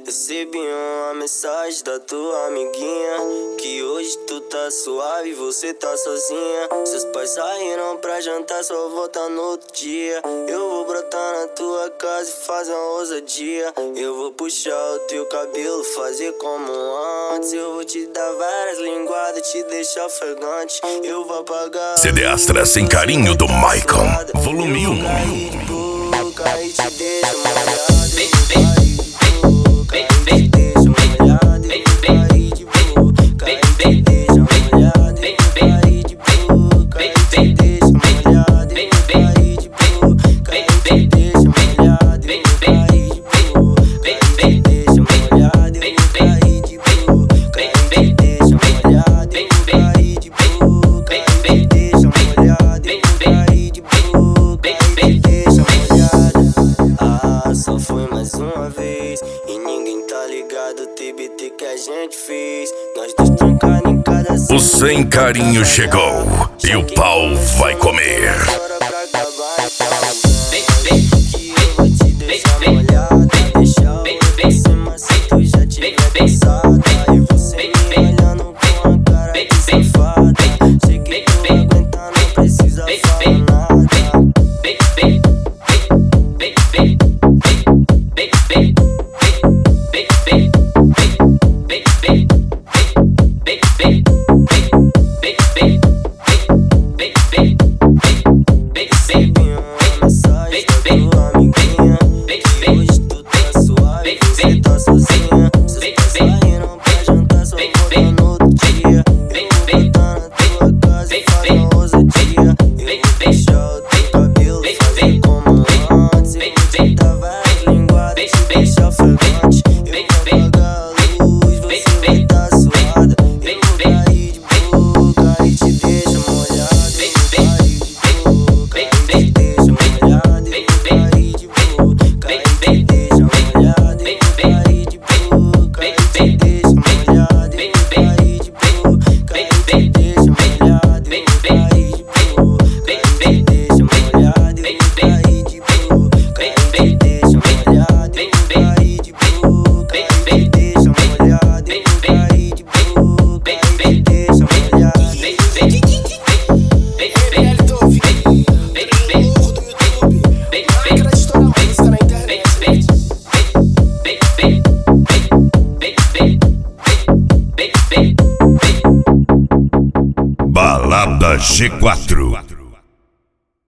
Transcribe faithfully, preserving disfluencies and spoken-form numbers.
Recebi uma mensagem da tua amiguinha que hoje tu tá suave, você tá sozinha. Seus pais saíram pra jantar, só voltar no outro dia. Eu vou brotar na tua casa e fazer uma ousadia. Eu vou puxar o teu cabelo, fazer como antes. Eu vou te dar várias linguadas, te deixar ofegante. Eu vou apagar C D Astra Sem Carinho do Maicon, volume um. Cair te deixa molhado. Só foi mais uma vez e ninguém tá ligado o T B T que a gente fez. Nós dois trancando em cada O Sem Carinho chegou e o pau vai comer. Bora pra acabar então, que eu vou te deixar molhada. Deixar o cima se tu já tiver cansada. E você me olhando com a cara de safada. Sei que tu aguenta, não precisa falar nada. Balada G quatro.